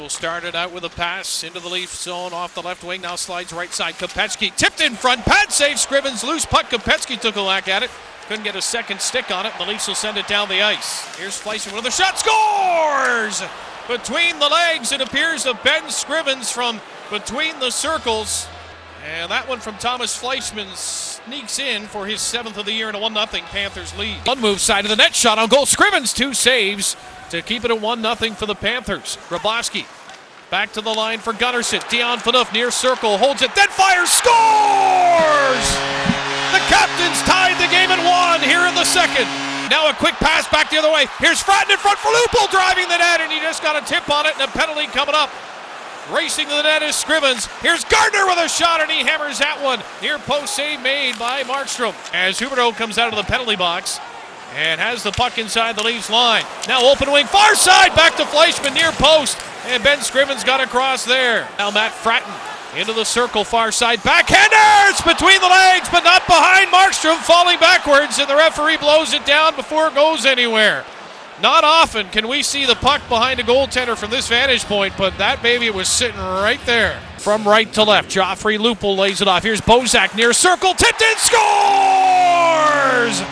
Started out with a pass into the Leaf zone off the left wing, now slides right side. Kopechki tipped in front, pad save, Scrivens, loose puck. Kopechki took a whack at it, couldn't get a second stick on it, and the Leafs will send it down the ice. Here's Fleischmann with a shot, scores! Between the legs, it appears, of Ben Scrivens from between the circles. And that one from Thomas Fleischmann sneaks in for his 7th of the year and a 1-0 Panthers lead. One move side of the net, shot on goal. Scrivens, 2 saves to keep it at 1-0 for the Panthers. Grabowski back to the line for Gunnarsson. Dion Phaneuf near circle, holds it, then fires, scores! The Captains tied the game at 1 here in the second. Now a quick pass back the other way. Here's Fratton in front for Lupul driving the net, and he just got a tip on it and a penalty coming up. Racing to the net is Scrivens. Here's Gardner with a shot, and he hammers that one. Near post save made by Markstrom. As Huberdeau comes out of the penalty box and has the puck inside the Leafs line. Now open wing, far side, back to Fleischmann, near post. And Ben Scrivens got across there. Now Matt Fratton into the circle, far side, backhander! It's between the legs, but not behind Markstrom, falling backwards, and the referee blows it down before it goes anywhere. Not often can we see the puck behind a goaltender from this vantage point, but that baby was sitting right there. From right to left, Joffrey Lupul lays it off. Here's Bozak near circle, tipped in, scores!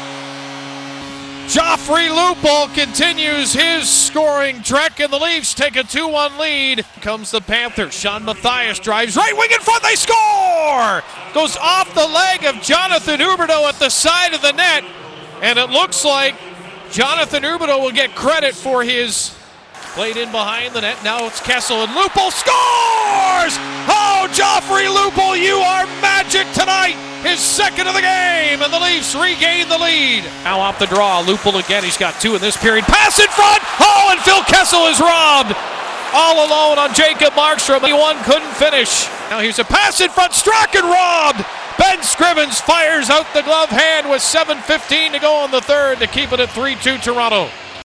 Joffrey Lupul continues his scoring trek, and the Leafs take a 2-1 lead. Comes the Panthers. Sean Matthias drives right wing in front, they score! Goes off the leg of Jonathan Huberdeau at the side of the net, and it looks like Jonathan Huberdeau will get credit for his played in behind the net. Now it's Kessel, and Lupul scores! Oh, Joffrey Lupul, you are magic tonight! His 2nd of the game, and the Leafs regain the lead. Now off the draw, Lupul again, he's got 2 in this period. Pass in front! Oh, and Phil Kessel is robbed! All alone on Jacob Markstrom. He couldn't finish. Now here's a pass in front, Strachan robbed! Ben Scrivens fires out the glove hand with 7:15 to go on the third to keep it at 3-2 Toronto.